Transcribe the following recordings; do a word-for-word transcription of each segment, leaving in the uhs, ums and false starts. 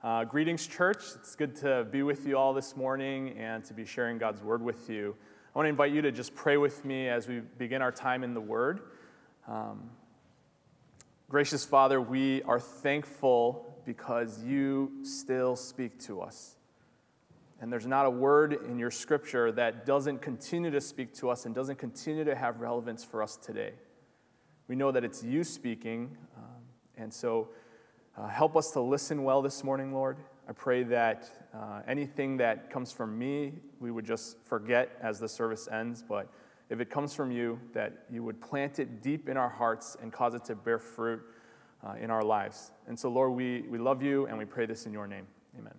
Uh, greetings, church. It's good to be with you all this morning and to be sharing God's Word with you. I want to invite you to just pray with me as we begin our time in the Word. Um, gracious Father, we are thankful because you still speak to us. And there's not a word in your Scripture that doesn't continue to speak to us and doesn't continue to have relevance for us today. We know that it's you speaking, um, and so Uh, help us to listen well this morning, Lord. I pray that uh, anything that comes from me, we would just forget as the service ends. But if it comes from you, that you would plant it deep in our hearts and cause it to bear fruit uh, in our lives. And so, Lord, we, we love you, and we pray this in your name. Amen.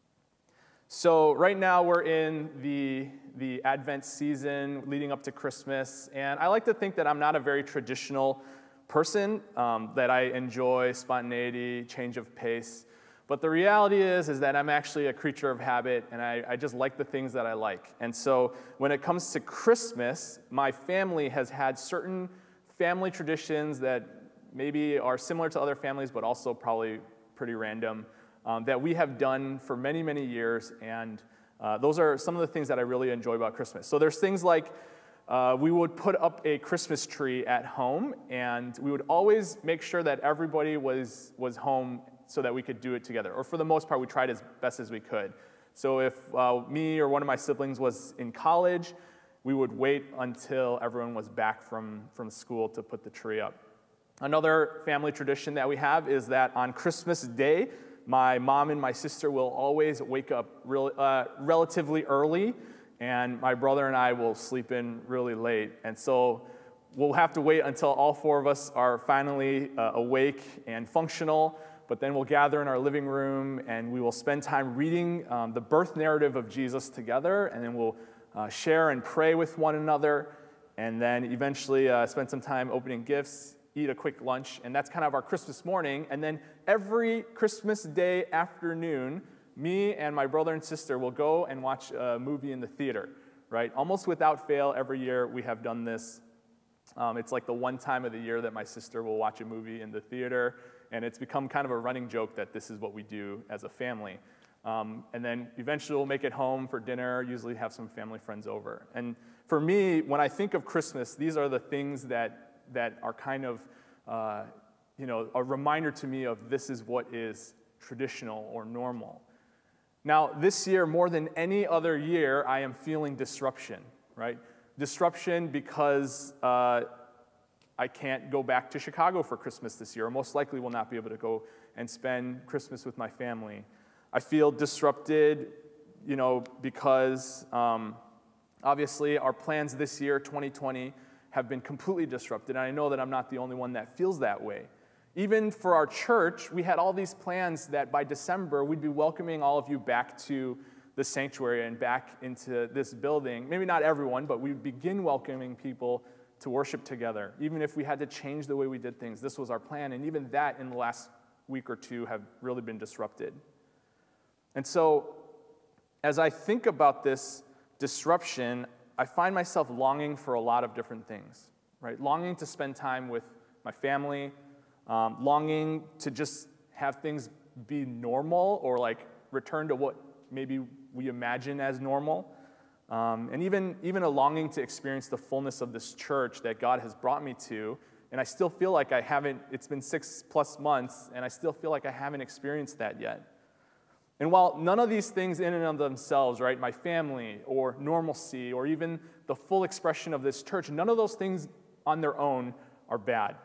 So right now we're in the, the Advent season leading up to Christmas. And I like to think that I'm not a very traditional person, um, that I enjoy spontaneity, change of pace. But the reality is, is that I'm actually a creature of habit, and I, I just like the things that I like. And so when it comes to Christmas, my family has had certain family traditions that maybe are similar to other families, but also probably pretty random, um, that we have done for many, many years. And uh, those are some of the things that I really enjoy about Christmas. So there's things like Uh, we would put up a Christmas tree at home, and we would always make sure that everybody was, was home so that we could do it together. Or for the most part, we tried as best as we could. So if uh, me or one of my siblings was in college, we would wait until everyone was back from, from school to put the tree up. Another family tradition that we have is that on Christmas Day, my mom and my sister will always wake up real, uh, relatively early, and my brother and I will sleep in really late. And so we'll have to wait until all four of us are finally uh, awake and functional, but then we'll gather in our living room and we will spend time reading um, the birth narrative of Jesus together, and then we'll uh, share and pray with one another, and then eventually uh, spend some time opening gifts, eat a quick lunch, and that's kind of our Christmas morning. And then every Christmas Day afternoon, me and my brother and sister will go and watch a movie in the theater, right? Almost without fail, every year we have done this. Um, it's like the one time of the year that my sister will watch a movie in the theater, and it's become kind of a running joke that this is what we do as a family. Um, and then eventually we'll make it home for dinner, usually have some family friends over. And for me, when I think of Christmas, these are the things that, that are kind of, uh, you know, a reminder to me of this is what is traditional or normal. Now, this year, more than any other year, I am feeling disruption, right? Disruption because uh, I can't go back to Chicago for Christmas this year, or most likely will not be able to go and spend Christmas with my family. I feel disrupted, you know, because um, obviously our plans this year, twenty twenty, have been completely disrupted, and I know that I'm not the only one that feels that way. Even for our church, we had all these plans that by December, we'd be welcoming all of you back to the sanctuary and back into this building. Maybe not everyone, but we'd begin welcoming people to worship together. Even if we had to change the way we did things, this was our plan. And even that in the last week or two have really been disrupted. And so as I think about this disruption, I find myself longing for a lot of different things, right? Longing to spend time with my family, Um, longing to just have things be normal or like return to what maybe we imagine as normal. Um, and even, even a longing to experience the fullness of this church that God has brought me to. And I still feel like I haven't, it's been six plus months, and I still feel like I haven't experienced that yet. And while none of these things in and of themselves, right, my family or normalcy or even the full expression of this church, none of those things on their own are bad.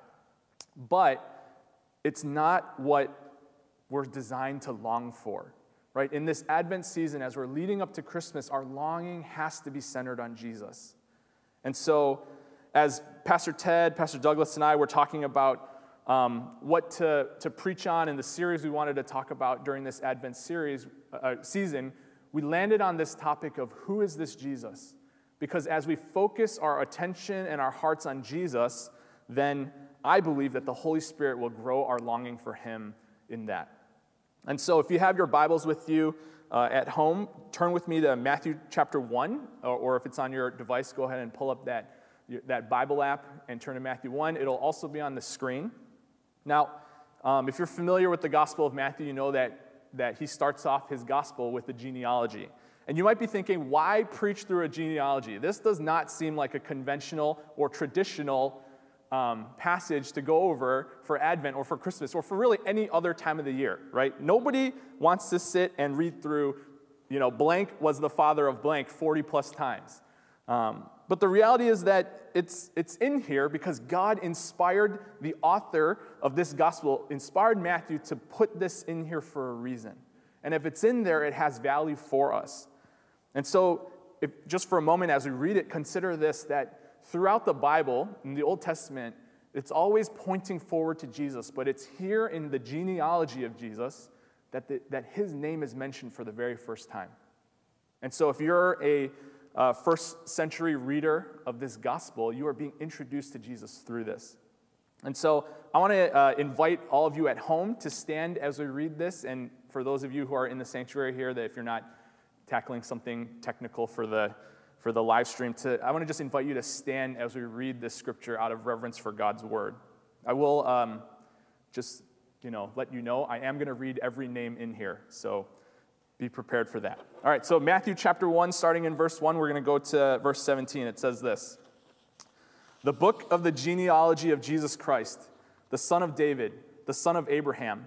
But it's not what we're designed to long for, right? In this Advent season, as we're leading up to Christmas, our longing has to be centered on Jesus. And so as Pastor Ted, Pastor Douglas, and I were talking about um, what to, to preach on in the series we wanted to talk about during this Advent series uh, season, we landed on this topic of who is this Jesus? Because as we focus our attention and our hearts on Jesus, then I believe that the Holy Spirit will grow our longing for him in that. And so if you have your Bibles with you uh, at home, turn with me to Matthew chapter one, or, or if it's on your device, go ahead and pull up that, that Bible app and turn to Matthew one. It'll also be on the screen. Now, um, if you're familiar with the Gospel of Matthew, you know that that he starts off his gospel with the genealogy. And you might be thinking, why preach through a genealogy? This does not seem like a conventional or traditional um, passage to go over for Advent or for Christmas or for really any other time of the year, right? Nobody wants to sit and read through, you know, blank was the father of blank forty plus times. Um, but the reality is that it's, it's in here because God inspired the author of this gospel, inspired Matthew to put this in here for a reason. And if it's in there, it has value for us. And so, if, just for a moment as we read it, consider this, that throughout the Bible, in the Old Testament, it's always pointing forward to Jesus, but it's here in the genealogy of Jesus that, the, that his name is mentioned for the very first time. And so if you're a uh, first century reader of this gospel, you are being introduced to Jesus through this. And so I want to uh, invite all of you at home to stand as we read this, and for those of you who are in the sanctuary here, that if you're not tackling something technical for the for the live stream, to I want to just invite you to stand as we read this scripture out of reverence for God's word. I will um, just you know let you know I am going to read every name in here, so be prepared for that. All right, so Matthew chapter one, starting in verse one, we're going to go to verse seventeen. It says this: "The book of the genealogy of Jesus Christ, the son of David, the son of Abraham.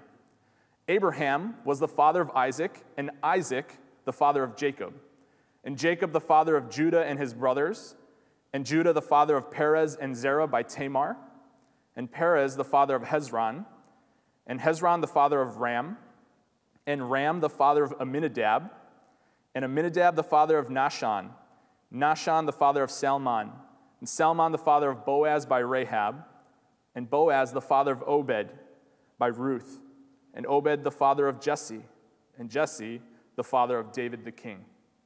Abraham was the father of Isaac, and Isaac the father of Jacob, and Jacob the father of Judah and his brothers, and Judah the father of Perez and Zerah by Tamar, and Perez the father of Hezron, and Hezron the father of Ram, and Ram the father of Amminadab, and Amminadab the father of Nahshon, Nahshon the father of Salmon, and Salmon the father of Boaz by Rahab, and Boaz the father of Obed by Ruth, and Obed the father of Jesse, and Jesse the father of David the king.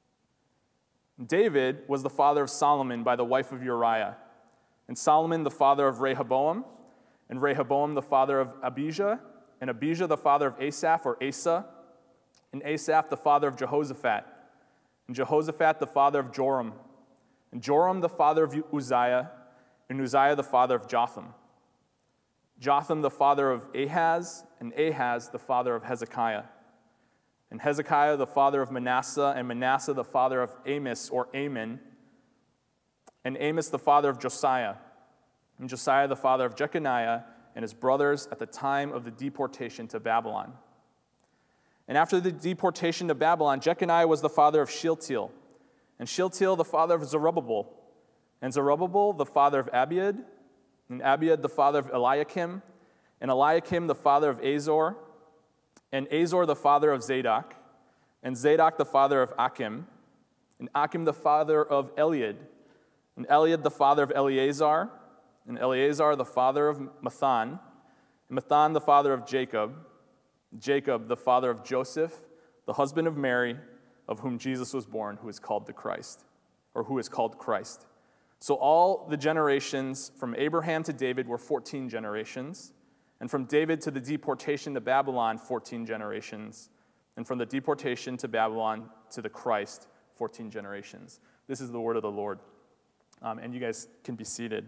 David was the father of Solomon by the wife of Uriah, and Solomon the father of Rehoboam, and Rehoboam the father of Abijah, and Abijah the father of Asaph or Asa, and Asaph the father of Jehoshaphat, and Jehoshaphat the father of Joram, and Joram the father of Uzziah, and Uzziah the father of Jotham, Jotham the father of Ahaz, and Ahaz the father of Hezekiah, and Hezekiah the father of Manasseh, and Manasseh the father of Amos or Amon, and Amos the father of Josiah, and Josiah the father of Jeconiah and his brothers at the time of the deportation to Babylon. And after the deportation to Babylon, Jeconiah was the father of Shealtiel, and Shealtiel the father of Zerubbabel, and Zerubbabel the father of Abiud, and Abiud the father of Eliakim, and Eliakim the father of Azor, and Azor the father of Zadok, and Zadok the father of Achim, and Achim the father of Eliud, and Eliud the father of Eleazar, and Eleazar the father of Mathan, and Mathan the father of Jacob, Jacob the father of Joseph, the husband of Mary, of whom Jesus was born, who is called the Christ, or who is called Christ. So all the generations from Abraham to David were fourteen generations, and from David to the deportation to Babylon, fourteen generations, and from the deportation to Babylon to the Christ, fourteen generations. This is the word of the Lord, um, and you guys can be seated.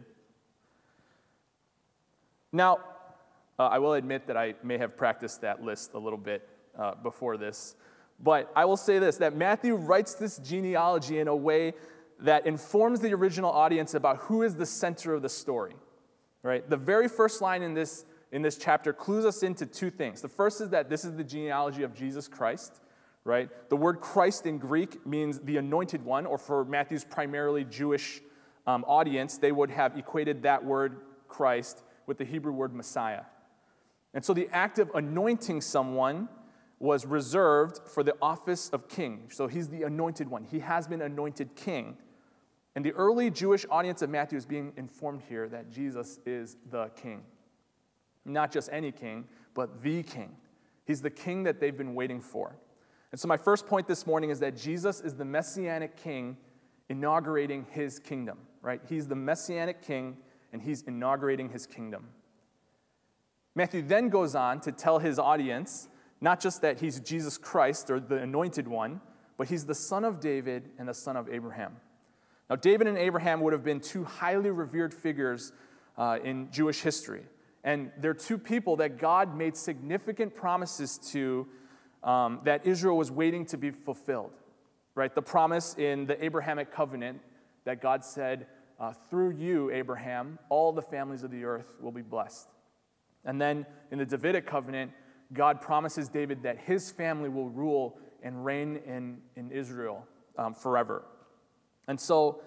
Now, uh, I will admit that I may have practiced that list a little bit uh, before this, but I will say this, that Matthew writes this genealogy in a way that informs the original audience about who is the center of the story, right? The very first line in this, in this chapter clues us into two things. The first is that this is the genealogy of Jesus Christ, right? The word Christ in Greek means the anointed one, or for Matthew's primarily Jewish um, audience, they would have equated that word Christ with the Hebrew word Messiah. And so the act of anointing someone was reserved for the office of king. So he's the anointed one. He has been anointed king. And the early Jewish audience of Matthew is being informed here that Jesus is the king. Not just any king, but the king. He's the king that they've been waiting for. And so my first point this morning is that Jesus is the messianic king inaugurating his kingdom, right? He's the messianic king, and he's inaugurating his kingdom. Matthew then goes on to tell his audience not just that he's Jesus Christ, or the anointed one, but he's the son of David and the son of Abraham. Now, David and Abraham would have been two highly revered figures uh, in Jewish history. And they're two people that God made significant promises to um, that Israel was waiting to be fulfilled, right? The promise in the Abrahamic covenant that God said, uh, through you, Abraham, all the families of the earth will be blessed. And then in the Davidic covenant, God promises David that his family will rule and reign in, in Israel um, forever. And so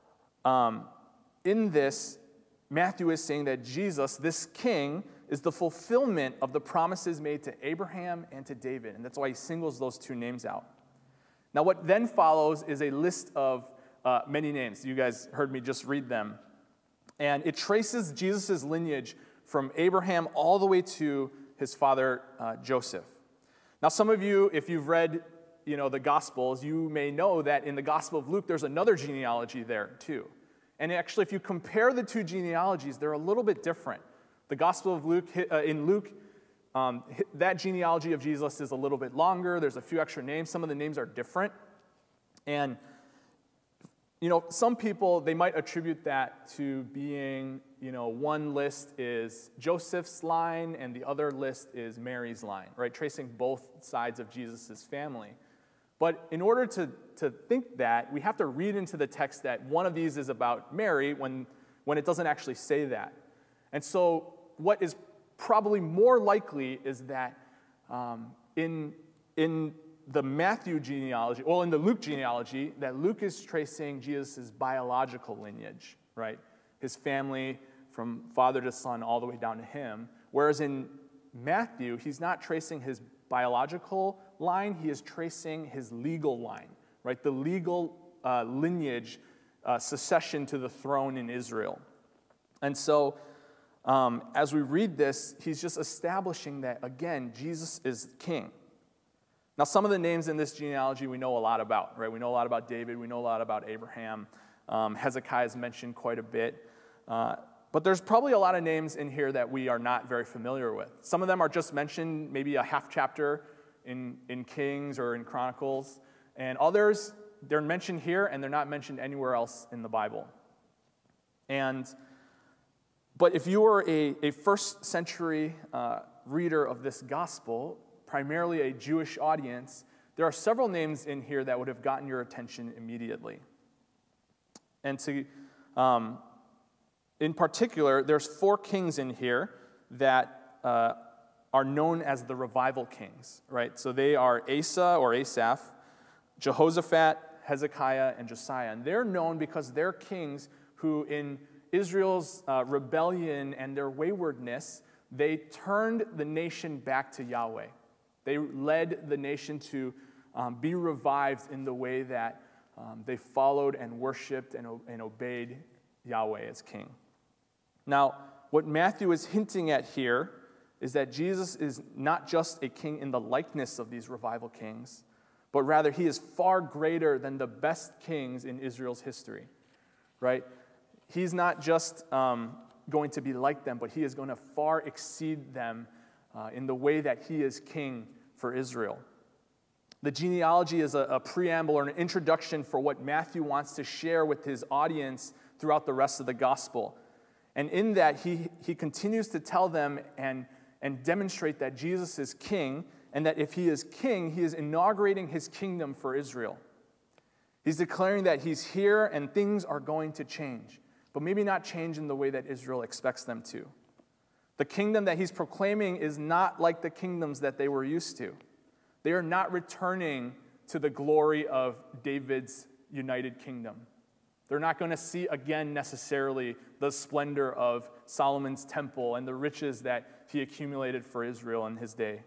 um, in this, Matthew is saying that Jesus, this king, is the fulfillment of the promises made to Abraham and to David. And that's why he singles those two names out. Now, what then follows is a list of uh, many names. You guys heard me just read them. And it traces Jesus' lineage from Abraham all the way to his father, uh, Joseph. Now, some of you, if you've read you know, the Gospels, you may know that in the Gospel of Luke, there's another genealogy there, too. And actually, if you compare the two genealogies, they're a little bit different. The Gospel of Luke, uh, in Luke, um, that genealogy of Jesus is a little bit longer. There's a few extra names. Some of the names are different. And, you know, some people, they might attribute that to being, you know, one list is Joseph's line and the other list is Mary's line, right? Tracing both sides of Jesus' family. But in order to, to think that, we have to read into the text that one of these is about Mary when, when it doesn't actually say that. And so what is probably more likely is that um, in, in the Matthew genealogy, well, in the Luke genealogy, that Luke is tracing Jesus' biological lineage, right? His family from father to son all the way down to him. Whereas in Matthew, he's not tracing his biological line, he is tracing his legal line, right? The legal uh, lineage, uh, succession to the throne in Israel. And so, um, as we read this, he's just establishing that, again, Jesus is king. Now, some of the names in this genealogy we know a lot about, right? We know a lot about David, we know a lot about Abraham. Um, Hezekiah is mentioned quite a bit. Uh, But there's probably a lot of names in here that we are not very familiar with. Some of them are just mentioned, maybe a half chapter in, in Kings or in Chronicles. And others, they're mentioned here and they're not mentioned anywhere else in the Bible. And, but if you were a, a first century uh, reader of this gospel, primarily a Jewish audience, there are several names in here that would have gotten your attention immediately. And to... Um, In particular, there's four kings in here that uh, are known as the revival kings, right? So they are Asa or Asaph, Jehoshaphat, Hezekiah, and Josiah. And they're known because they're kings who, in Israel's uh, rebellion and their waywardness, they turned the nation back to Yahweh. They led the nation to um, be revived in the way that um, they followed and worshiped and, and obeyed Yahweh as king. Now, what Matthew is hinting at here is that Jesus is not just a king in the likeness of these revival kings, but rather he is far greater than the best kings in Israel's history, right? He's not just um, going to be like them, but he is going to far exceed them uh, in the way that he is king for Israel. The genealogy is a, a preamble or an introduction for what Matthew wants to share with his audience throughout the rest of the gospel. And in that, he, he continues to tell them and, and demonstrate that Jesus is king, and that if he is king, he is inaugurating his kingdom for Israel. He's declaring that he's here and things are going to change, but maybe not change in the way that Israel expects them to. The kingdom that he's proclaiming is not like the kingdoms that they were used to. They are not returning to the glory of David's united kingdom. They're not going to see again necessarily the splendor of Solomon's temple and the riches that he accumulated for Israel in his day.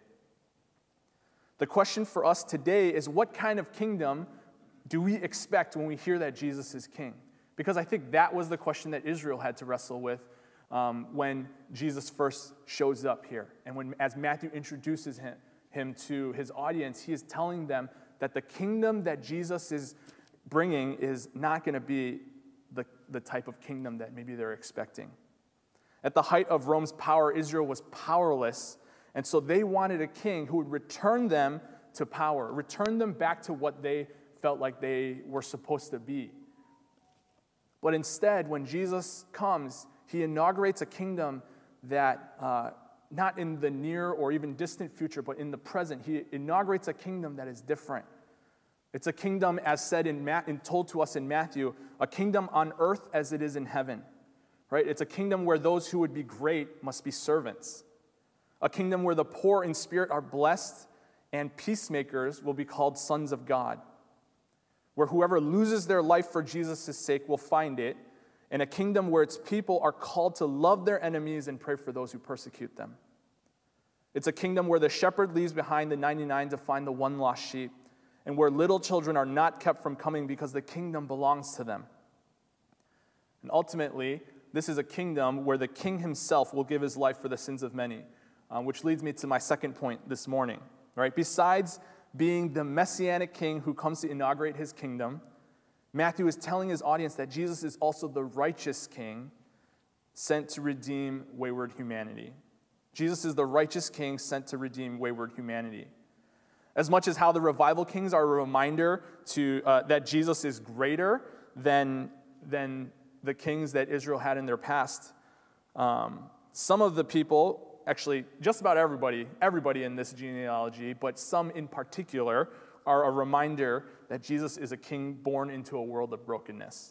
The question for us today is, what kind of kingdom do we expect when we hear that Jesus is king? Because I think that was the question that Israel had to wrestle with um, when Jesus first shows up here. And when, as Matthew introduces him, him to his audience, he is telling them that the kingdom that Jesus is bringing is not going to be the, the type of kingdom that maybe they're expecting. At the height of Rome's power, Israel was powerless, and so they wanted a king who would return them to power, return them back to what they felt like they were supposed to be. But instead, when Jesus comes, he inaugurates a kingdom that uh, not in the near or even distant future, but in the present. He inaugurates a kingdom that is different. It's a kingdom, as said in, Ma- and told to us in Matthew, a kingdom on earth as it is in heaven. Right? It's a kingdom where those who would be great must be servants. A kingdom where the poor in spirit are blessed and peacemakers will be called sons of God. Where whoever loses their life for Jesus' sake will find it. And a kingdom where its people are called to love their enemies and pray for those who persecute them. It's a kingdom where the shepherd leaves behind the ninety-nine to find the one lost sheep, and where little children are not kept from coming because the kingdom belongs to them. And ultimately, this is a kingdom where the king himself will give his life for the sins of many, um, which leads me to my second point this morning. Right? Besides being the messianic king who comes to inaugurate his kingdom, Matthew is telling his audience that Jesus is also the righteous king sent to redeem wayward humanity. Jesus is the righteous king sent to redeem wayward humanity. As much as how the revival kings are a reminder to uh, that Jesus is greater than, than the kings that Israel had in their past, um, some of the people, actually just about everybody, everybody in this genealogy, but some in particular, are a reminder that Jesus is a king born into a world of brokenness.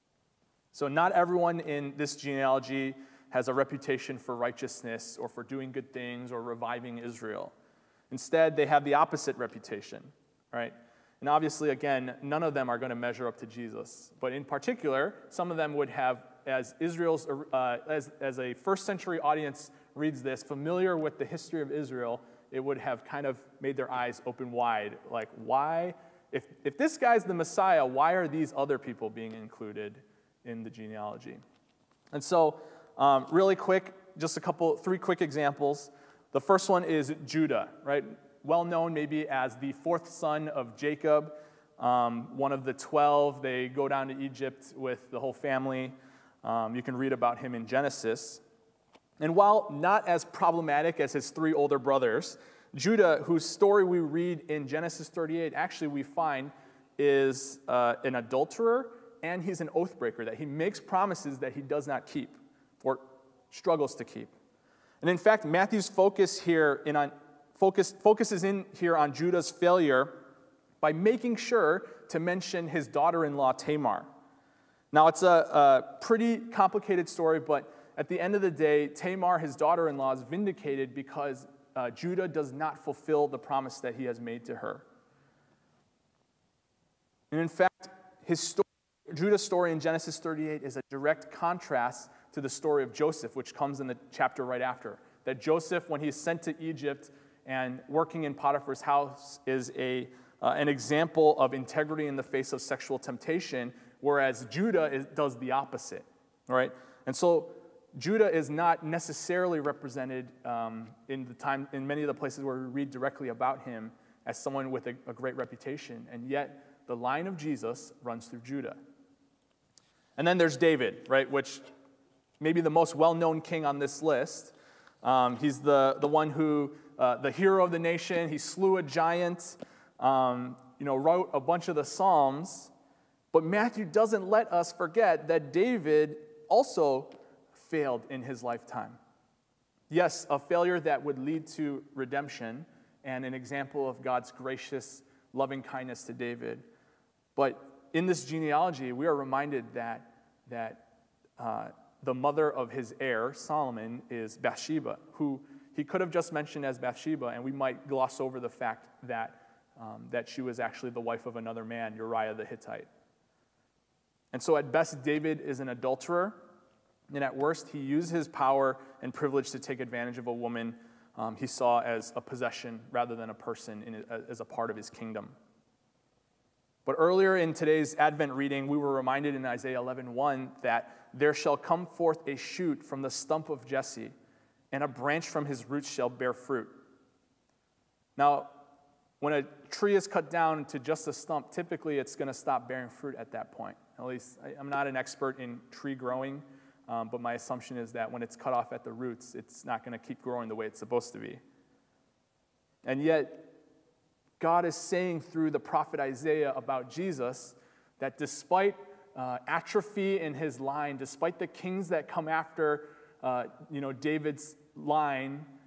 So not everyone in this genealogy has a reputation for righteousness or for doing good things or reviving Israel. Instead, they have the opposite reputation, right? And obviously, again, none of them are going to measure up to Jesus. But in particular, some of them would have, as Israel's, uh, as, as a first century audience reads this, familiar with the history of Israel, it would have kind of made their eyes open wide. Like, why, if, if this guy's the Messiah, why are these other people being included in the genealogy? And so, um, really quick, just a couple, three quick examples. The first one is Judah, right? Well known maybe as the fourth son of Jacob, um, one of the twelve. They go down to Egypt with the whole family. Um, you can read about him in Genesis. And while not as problematic as his three older brothers, Judah, whose story we read in Genesis thirty-eight, actually we find is uh, an adulterer and he's an oath breaker, that he makes promises that he does not keep or struggles to keep. And in fact, Matthew's focus here in on focus focuses in here on Judah's failure by making sure to mention his daughter-in-law Tamar. Now, it's a, a pretty complicated story, but at the end of the day, Tamar, his daughter-in-law, is vindicated because uh, Judah does not fulfill the promise that he has made to her. And in fact, his story, Judah's story in Genesis thirty-eight is a direct contrast to the story of Joseph, which comes in the chapter right after. That Joseph, when he's sent to Egypt and working in Potiphar's house, is a uh, an example of integrity in the face of sexual temptation, whereas Judah is, does the opposite. All right? And so Judah is not necessarily represented um, in the time in many of the places where we read directly about him as someone with a, a great reputation, and yet the line of Jesus runs through Judah. And then there's David, right, which maybe the most well-known king on this list. Um, he's the, the one who, uh, the hero of the nation. He slew a giant, um, you know, wrote a bunch of the Psalms. But Matthew doesn't let us forget that David also failed in his lifetime. Yes, a failure that would lead to redemption and an example of God's gracious, loving kindness to David. But in this genealogy, we are reminded that, that uh, the mother of his heir, Solomon, is Bathsheba, who he could have just mentioned as Bathsheba, and we might gloss over the fact that, um, that she was actually the wife of another man, Uriah the Hittite. And so at best, David is an adulterer, and at worst, he used his power and privilege to take advantage of a woman um, he saw as a possession rather than a person in, as a part of his kingdom. But earlier in today's Advent reading, we were reminded in Isaiah eleven one that there shall come forth a shoot from the stump of Jesse, and a branch from his roots shall bear fruit. Now, when a tree is cut down to just a stump, typically it's going to stop bearing fruit at that point. At least, I'm not an expert in tree growing, um, but my assumption is that when it's cut off at the roots, it's not going to keep growing the way it's supposed to be. And yet, God is saying through the prophet Isaiah about Jesus that despite uh, atrophy in his line, despite the kings that come after uh, you know, David's line,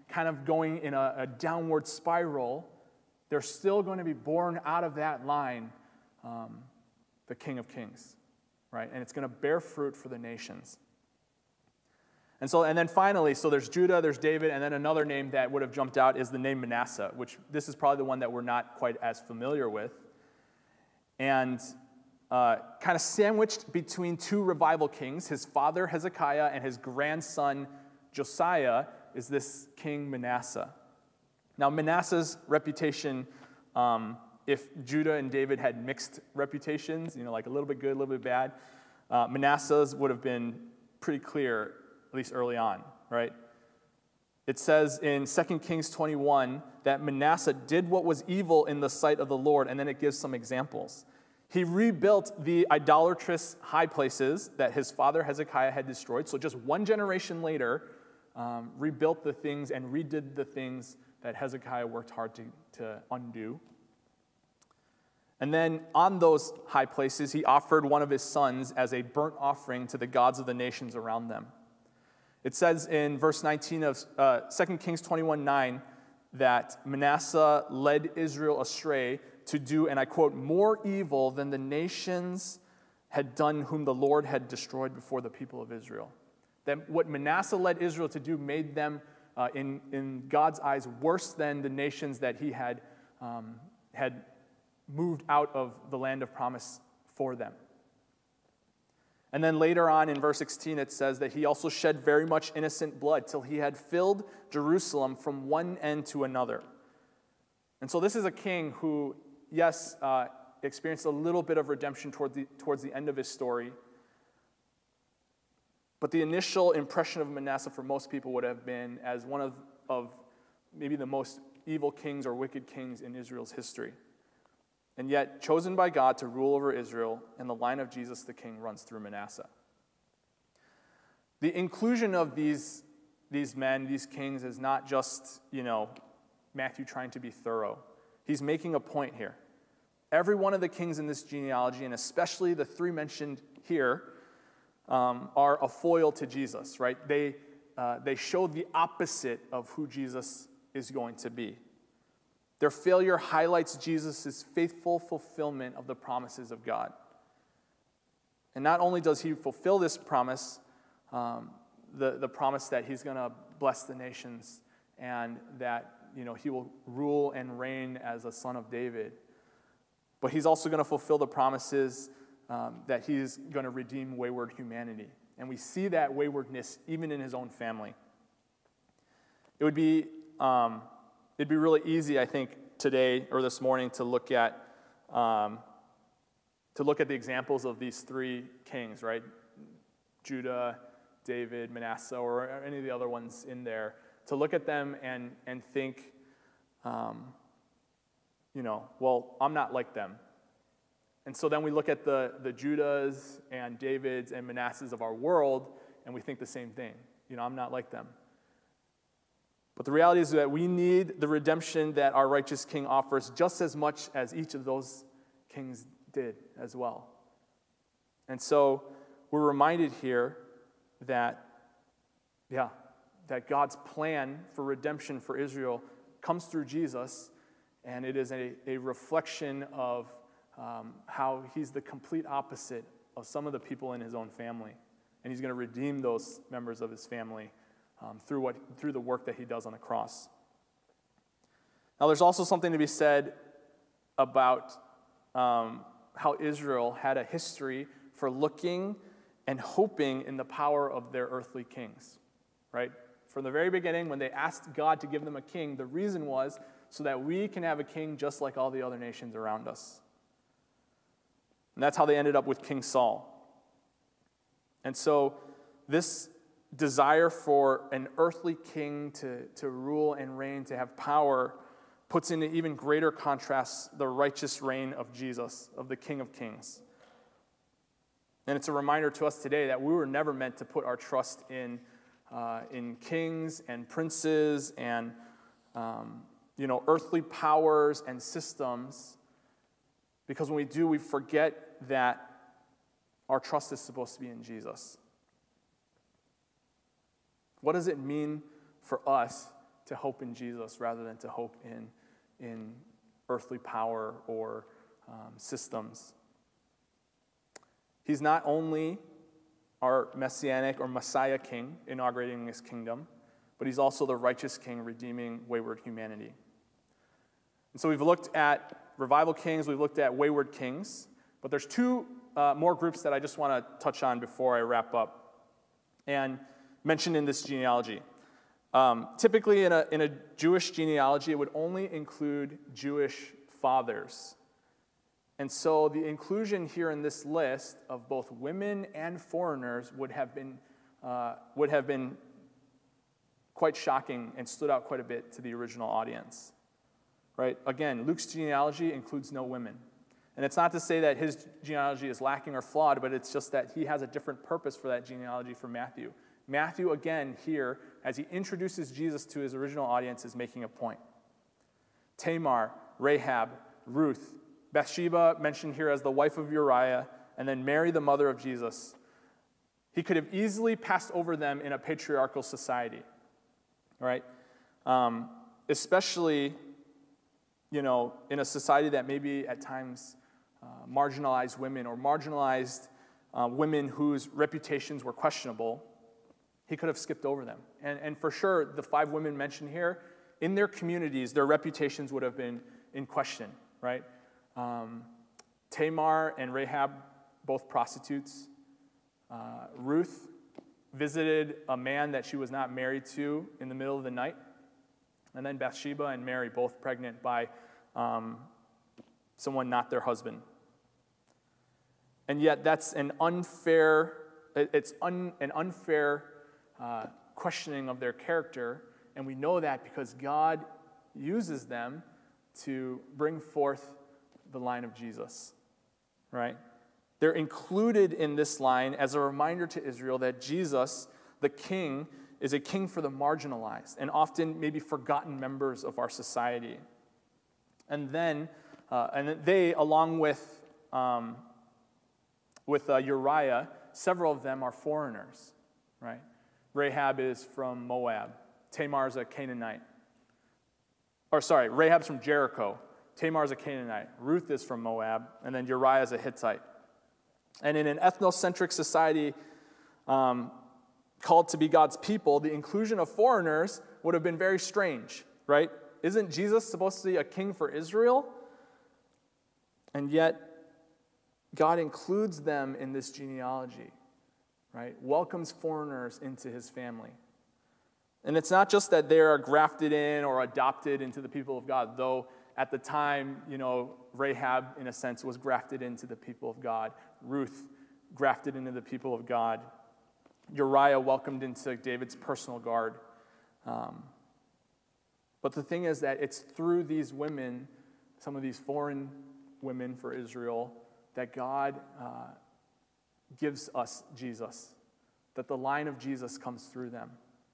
kind of going in a, a downward spiral, there's still going to be born out of that line um, the King of Kings, right? And it's going to bear fruit for the nations. And so, and then finally, so there's Judah, there's David, and then another name that would have jumped out is the name Manasseh, which this is probably the one that we're not quite as familiar with. And uh, kind of sandwiched between two revival kings, his father Hezekiah and his grandson Josiah, is this King Manasseh. Now, Manasseh's reputation, um, if Judah and David had mixed reputations, you know, like a little bit good, a little bit bad, uh, Manasseh's would have been pretty clear, at least early on, right? It says in Second Kings twenty-one that Manasseh did what was evil in the sight of the Lord, and then it gives some examples. He rebuilt the idolatrous high places that his father Hezekiah had destroyed. So just one generation later, um, rebuilt the things and redid the things that Hezekiah worked hard to, to undo. And then on those high places, he offered one of his sons as a burnt offering to the gods of the nations around them. It says in verse nineteen of uh, Second Kings twenty-one nine that Manasseh led Israel astray to do, and I quote, more evil than the nations had done whom the Lord had destroyed before the people of Israel. That what Manasseh led Israel to do made them, uh, in, in God's eyes, worse than the nations that he had, um, had moved out of the land of promise for them. And then later on in verse sixteen, it says that he also shed very much innocent blood till he had filled Jerusalem from one end to another. And so this is a king who, yes, uh, experienced a little bit of redemption toward the, towards the end of his story. But the initial impression of Manasseh for most people would have been as one of, of maybe the most evil kings or wicked kings in Israel's history. And yet, chosen by God to rule over Israel, and the line of Jesus the King runs through Manasseh. The inclusion of these, these men, these kings, is not just, you know, Matthew trying to be thorough. He's making a point here. Every one of the kings in this genealogy, and especially the three mentioned here, um, are a foil to Jesus, right? They, uh, they show the opposite of who Jesus is going to be. Their failure highlights Jesus' faithful fulfillment of the promises of God. And not only does he fulfill this promise, um, the, the promise that he's going to bless the nations and that, you know, he will rule and reign as a son of David, but he's also going to fulfill the promises um, that he's going to redeem wayward humanity. And we see that waywardness even in his own family. It would be... Um, It'd be really easy, I think, today or this morning to look at um, to look at the examples of these three kings, right? Judah, David, Manasseh, or any of the other ones in there. To look at them and and think, um, you know, well, I'm not like them. And so then we look at the the Judahs and Davids and Manassehs of our world, and we think the same thing. You know, I'm not like them. But the reality is that we need the redemption that our righteous king offers just as much as each of those kings did as well. And so we're reminded here that, yeah, that God's plan for redemption for Israel comes through Jesus, and it is a, a reflection of um, how he's the complete opposite of some of the people in his own family. And he's going to redeem those members of his family Um, through what through the work that he does on the cross. Now, there's also something to be said about um, how Israel had a history for looking and hoping in the power of their earthly kings, right? From the very beginning, when they asked God to give them a king, the reason was so that we can have a king just like all the other nations around us. And that's how they ended up with King Saul. And so this desire for an earthly king to, to rule and reign, to have power, puts into even greater contrast the righteous reign of Jesus, of the King of Kings. And it's a reminder to us today that we were never meant to put our trust in, uh, in kings and princes and um, you know, earthly powers and systems, because when we do, we forget that our trust is supposed to be in Jesus. What does it mean for us to hope in Jesus rather than to hope in, in earthly power or um, systems. He's not only our messianic or Messiah king inaugurating his kingdom, but he's also the righteous king redeeming wayward humanity. And so we've looked at revival kings, we've looked at wayward kings, but there's two uh, more groups that I just want to touch on before I wrap up and mention in this genealogy. Um, typically in a, in a Jewish genealogy, it would only include Jewish fathers. And so the inclusion here in this list of both women and foreigners would have been uh, would have been quite shocking and stood out quite a bit to the original audience. Right? Again, Luke's genealogy includes no women. And it's not to say that his genealogy is lacking or flawed, but it's just that he has a different purpose for that genealogy from Matthew. Matthew, again, here, as he introduces Jesus to his original audience, is making a point. Tamar, Rahab, Ruth, Bathsheba, mentioned here as the wife of Uriah, and then Mary, the mother of Jesus. He could have easily passed over them in a patriarchal society, right? Um, especially, you know, in a society that maybe at times uh, marginalized women or marginalized uh, women whose reputations were questionable. He could have skipped over them. And, and for sure, the five women mentioned here, in their communities, their reputations would have been in question, right? Um, Tamar and Rahab, both prostitutes. Uh, Ruth visited a man that she was not married to in the middle of the night. And then Bathsheba and Mary, both pregnant by um, someone not their husband. And yet that's an unfair, it's un, an unfair uh, questioning of their character. And we know that because God uses them to bring forth the line of Jesus, right? They're included in this line as a reminder to Israel that Jesus, the king, is a king for the marginalized and often maybe forgotten members of our society. And then, uh, and they, along with, um, with uh, Uriah, several of them are foreigners, right? Rahab is from Moab. Tamar is a Canaanite. Or sorry, Rahab's from Jericho. Tamar is a Canaanite. Ruth is from Moab. And then Uriah is a Hittite. And in an ethnocentric society um, called to be God's people, the inclusion of foreigners would have been very strange, right? Isn't Jesus supposed to be a king for Israel? And yet, God includes them in this genealogy, right? Welcomes foreigners into his family. And it's not just that they are grafted in or adopted into the people of God, though at the time, you know, Rahab, in a sense, was grafted into the people of God. Ruth grafted into the people of God. Uriah welcomed into David's personal guard. Um, but the thing is that it's through these women, some of these foreign women for Israel, that God uh, gives us Jesus, that the line of Jesus comes through them.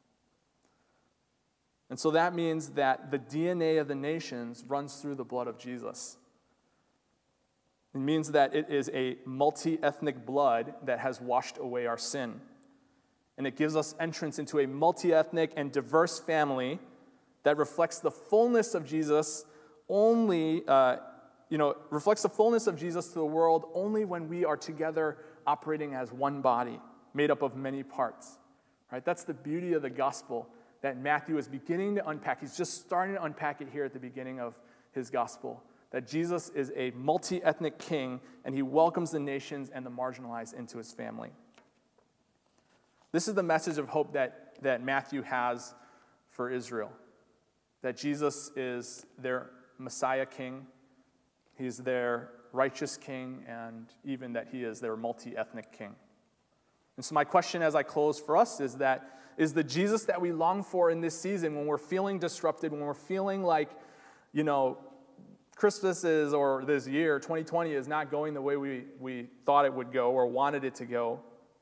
And so that means that the D N A of the nations runs through the blood of Jesus. It means that it is a multi-ethnic blood that has washed away our sin. And it gives us entrance into a multi-ethnic and diverse family that reflects the fullness of Jesus only, uh, you know, reflects the fullness of Jesus to the world only when we are together operating as one body, made up of many parts. Right? That's the beauty of the gospel that Matthew is beginning to unpack. He's just starting to unpack it here at the beginning of his gospel. That Jesus is a multi-ethnic king, and he welcomes the nations and the marginalized into his family. This is the message of hope that, that Matthew has for Israel. That Jesus is their Messiah king, he's their righteous king, and even that he is their multi-ethnic king. And so my question as I close for us is that, is the Jesus that we long for in this season when we're feeling disrupted, when we're feeling like, you know, Christmas is, or this year, twenty twenty, is not going the way we, we thought it would go or wanted it to go,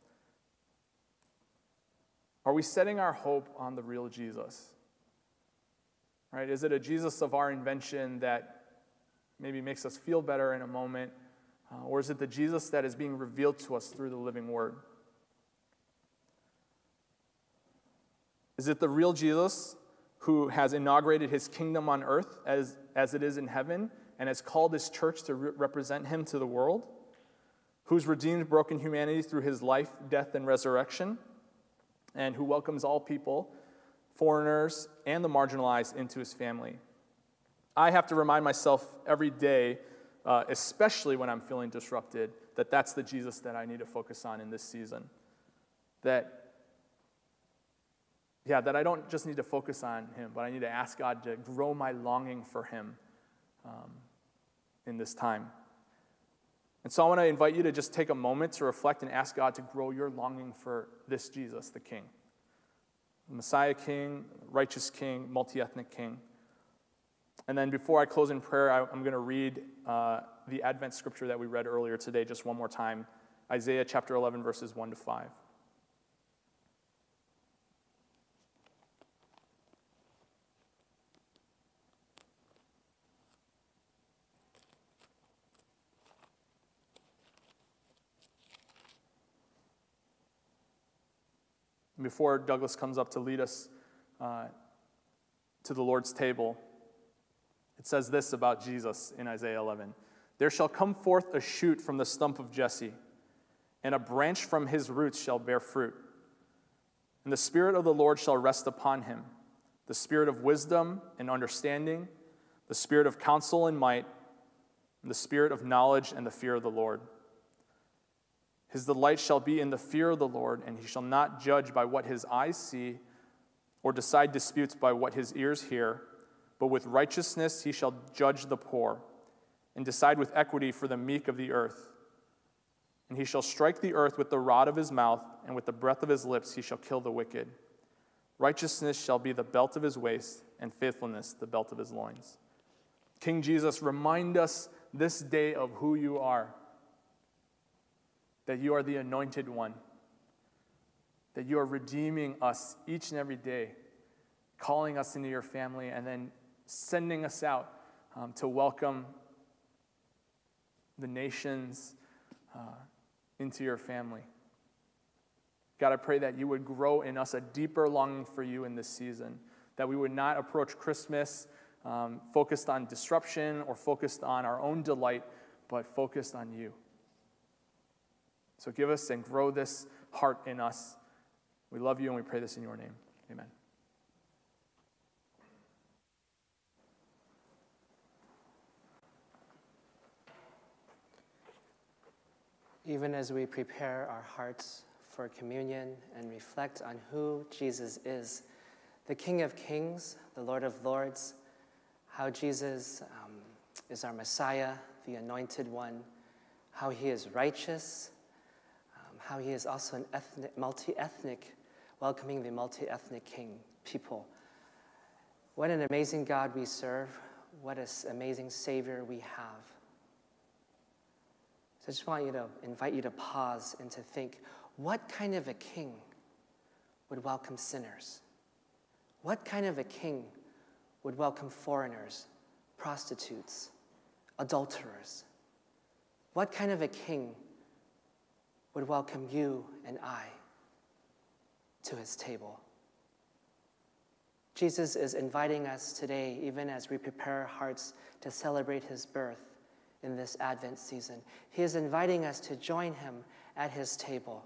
are we setting our hope on the real Jesus? Right? Is it a Jesus of our invention that maybe makes us feel better in a moment? Uh, or is it the Jesus that is being revealed to us through the living word? Is it the real Jesus who has inaugurated his kingdom on earth as, as it is in heaven, and has called his church to re- represent him to the world, who's redeemed broken humanity through his life, death, and resurrection, and who welcomes all people, foreigners, and the marginalized into his family. I have to remind myself every day, uh, especially when I'm feeling disrupted, that that's the Jesus that I need to focus on in this season. That Yeah, that I don't just need to focus on him, but I need to ask God to grow my longing for him um, in this time. And so I want to invite you to just take a moment to reflect and ask God to grow your longing for this Jesus, the King. The Messiah King, righteous King, multi-ethnic King. And then before I close in prayer, I, I'm going to read uh, the Advent scripture that we read earlier today just one more time. Isaiah chapter eleven, verses one to five. Before Douglas comes up to lead us uh, to the Lord's table, it says this about Jesus in Isaiah eleven. There shall come forth a shoot from the stump of Jesse, and a branch from his roots shall bear fruit. And the Spirit of the Lord shall rest upon him, the Spirit of wisdom and understanding, the Spirit of counsel and might, and the Spirit of knowledge and the fear of the Lord. His delight shall be in the fear of the Lord, and he shall not judge by what his eyes see, or decide disputes by what his ears hear, but with righteousness he shall judge the poor, and decide with equity for the meek of the earth. And he shall strike the earth with the rod of his mouth, and with the breath of his lips he shall kill the wicked. Righteousness shall be the belt of his waist, and faithfulness the belt of his loins. King Jesus, remind us this day of who you are. That you are the anointed one. That you are redeeming us each and every day, calling us into your family, and then sending us out um, to welcome the nations uh, into your family. God, I pray that you would grow in us a deeper longing for you in this season, that we would not approach Christmas um, focused on disruption or focused on our own delight, but focused on you. So give us and grow this heart in us. We love you and we pray this in your name. Amen. Even as we prepare our hearts for communion and reflect on who Jesus is, the King of Kings, the Lord of Lords, how Jesus um, is our Messiah, the Anointed One, how he is righteous, um, how he is also an ethnic, multi-ethnic, welcoming the multi-ethnic King people. What an amazing God we serve. What an amazing Savior we have. So I just want you to invite you to pause and to think, what kind of a king would welcome sinners? What kind of a king would welcome foreigners, prostitutes, adulterers? What kind of a king would welcome you and I to his table? Jesus is inviting us today, even as we prepare our hearts to celebrate his birth in this Advent season. He is inviting us to join him at his table.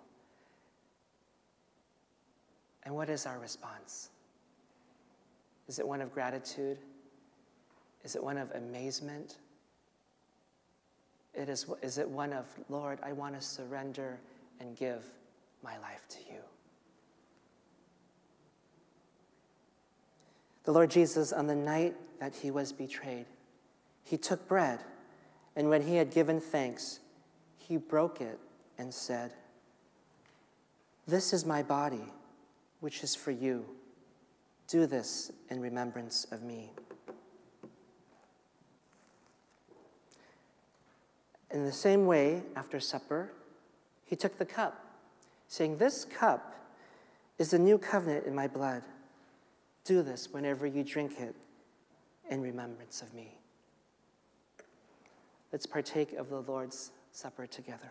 And what is our response? Is it one of gratitude? Is it one of amazement? It is, is it one of, Lord, I want to surrender and give my life to you? The Lord Jesus, on the night that he was betrayed, he took bread, and when he had given thanks, he broke it and said, "This is my body, which is for you. Do this in remembrance of me." In the same way, after supper, he took the cup, saying, "This cup is the new covenant in my blood. Do this whenever you drink it in remembrance of me." Let's partake of the Lord's Supper together.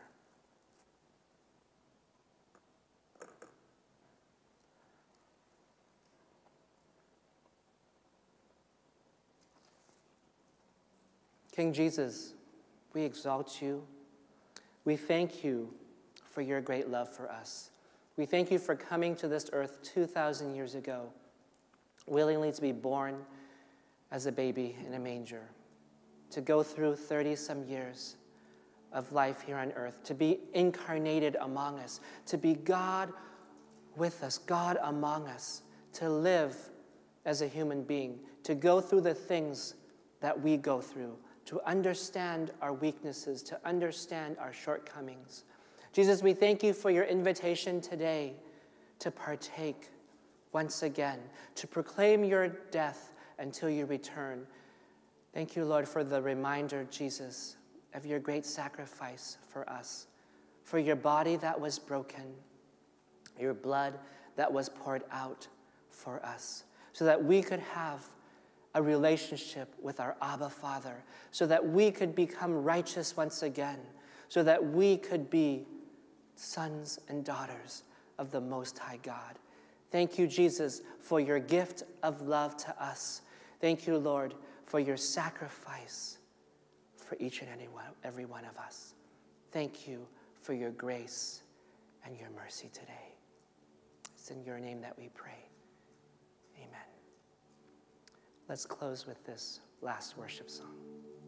King Jesus, we exalt you. We thank you for your great love for us. We thank you for coming to this earth two thousand years ago, willingly to be born as a baby in a manger, to go through thirty-some years of life here on earth, to be incarnated among us, to be God with us, God among us, to live as a human being, to go through the things that we go through, to understand our weaknesses, to understand our shortcomings. Jesus, we thank you for your invitation today to partake once again, to proclaim your death until you return. Thank you, Lord, for the reminder, Jesus, of your great sacrifice for us, for your body that was broken, your blood that was poured out for us, so that we could have a relationship with our Abba Father, so that we could become righteous once again, so that we could be sons and daughters of the Most High God. Thank you, Jesus, for your gift of love to us. Thank you, Lord, for your sacrifice for each and any one, every one of us. Thank you for your grace and your mercy today. It's in your name that we pray. Amen. Let's close with this last worship song.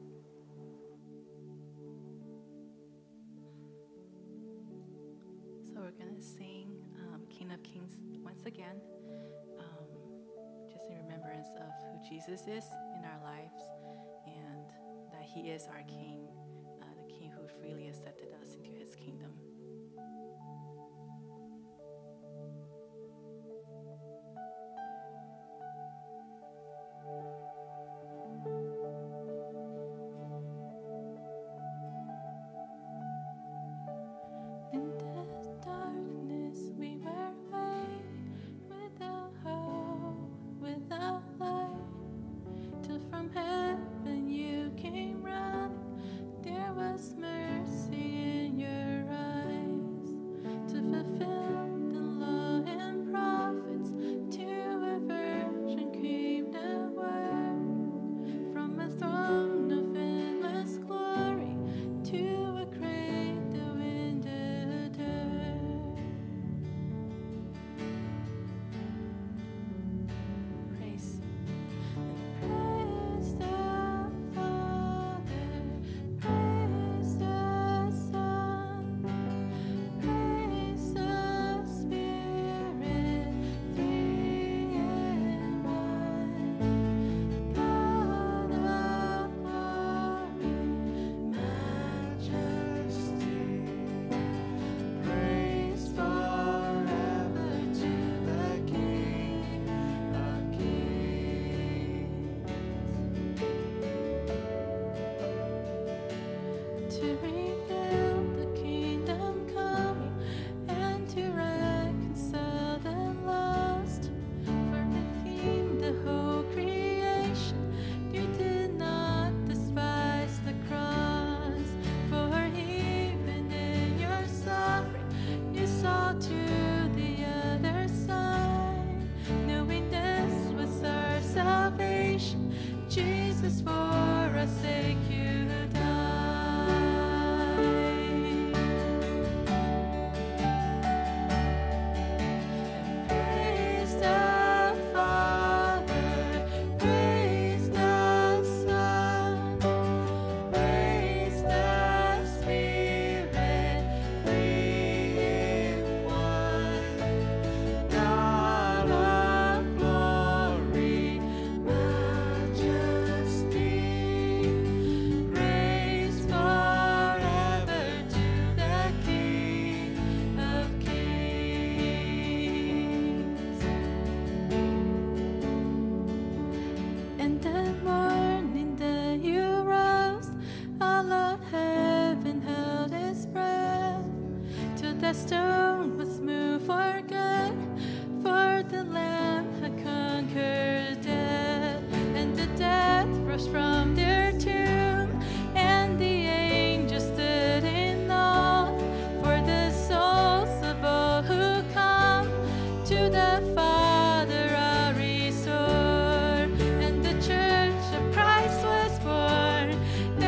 So we're going to sing um, King of Kings once again, um, just in remembrance of who Jesus is in our lives and that he is our King, uh, the King who freely accepted us into his kingdom. The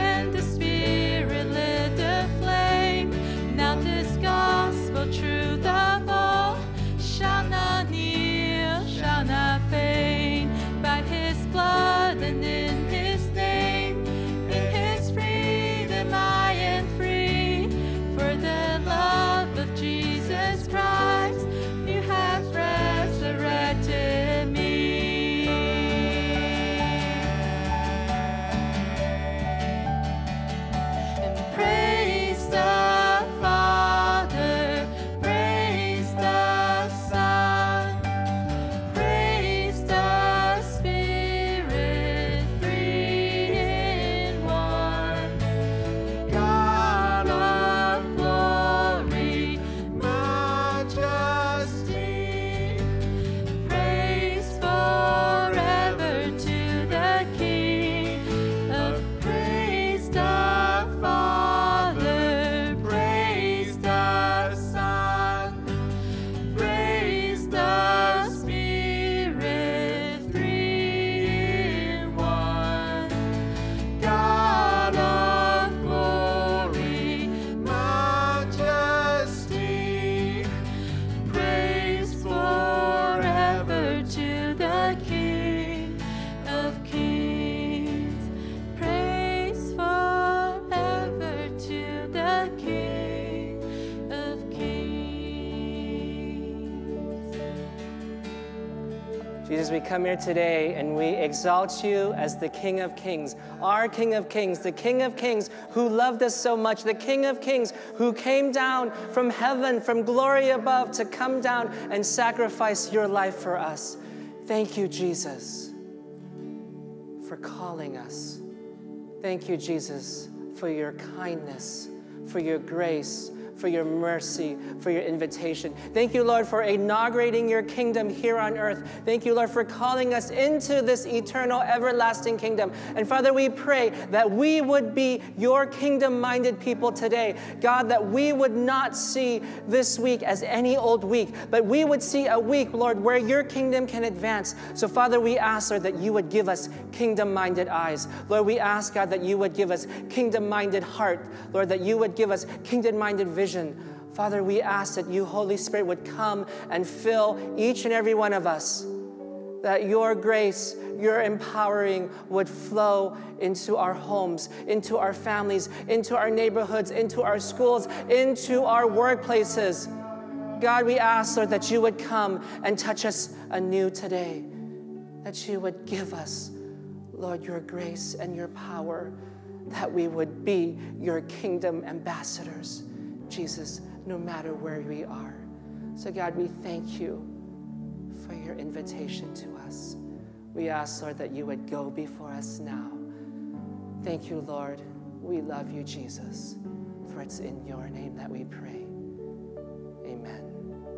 Jesus, we come here today and we exalt you as the King of Kings, our King of Kings, the King of Kings who loved us so much, the King of Kings who came down from heaven, from glory above, to come down and sacrifice your life for us. Thank you, Jesus, for calling us. Thank you, Jesus, for your kindness, for your grace, for your mercy, for your invitation. Thank you, Lord, for inaugurating your kingdom here on earth. Thank you, Lord, for calling us into this eternal, everlasting kingdom. And Father, we pray that we would be your kingdom-minded people today. God, that we would not see this week as any old week, but we would see a week, Lord, where your kingdom can advance. So, Father, we ask, Lord, that you would give us kingdom-minded eyes. Lord, we ask, God, that you would give us kingdom-minded heart. Lord, that you would give us kingdom-minded vision. Father, we ask that you, Holy Spirit, would come and fill each and every one of us, that your grace, your empowering would flow into our homes, into our families, into our neighborhoods, into our schools, into our workplaces. God, we ask, Lord, that you would come and touch us anew today, that you would give us, Lord, your grace and your power, that we would be your kingdom ambassadors, Jesus, no matter where we are. So God, we thank you for your invitation to us. We ask, Lord, that you would go before us now. Thank you, Lord. We love you, Jesus, for it's in your name that we pray. Amen.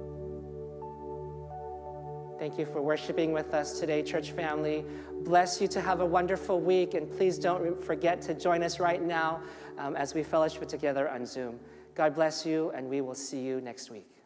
Thank you for worshiping with us today, church family. Bless you to have a wonderful week, and please don't forget to join us right now um, as we fellowship together on Zoom. God bless you, and we will see you next week.